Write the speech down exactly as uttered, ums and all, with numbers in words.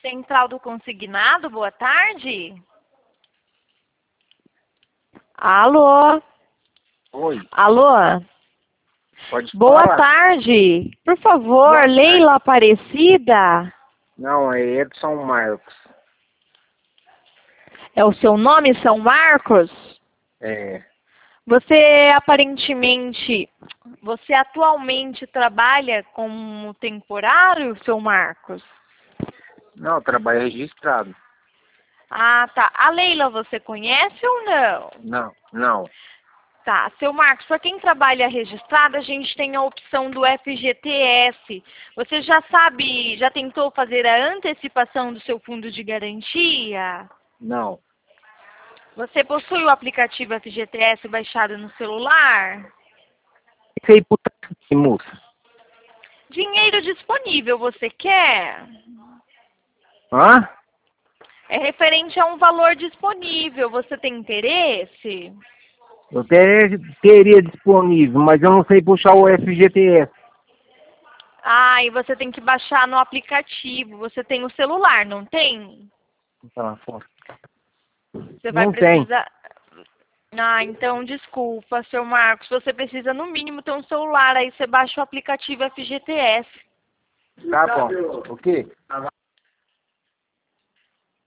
Central do Consignado, boa tarde. Alô? Oi. Alô? Pode Boa falar. tarde. Por favor, Boa tarde. Leila Aparecida? Não, é Edson Marcos. É o seu nome, São Marcos? É. Você aparentemente, você atualmente trabalha como temporário, seu Marcos? Não, trabalho registrado. Ah, tá. A Leila você conhece ou não? Não, não. Tá, seu Marcos, para quem trabalha registrado, a gente tem a opção do F G T S. Você já sabe, já tentou fazer a antecipação do seu fundo de garantia? Não. Você possui o aplicativo F G T S baixado no celular? Isso aí, puta que moça. Dinheiro disponível, você quer? Hã? É referente a um valor disponível, você tem interesse? Eu ter, teria disponível, mas eu não sei puxar o F G T S. Ah, e você tem que baixar no aplicativo. Você tem o celular, não tem? Tá, fora. Você vai Não tem. precisar... Ah, então desculpa, seu Marcos. Você precisa no mínimo ter um celular, aí você baixa o aplicativo F G T S. Tá bom. O quê?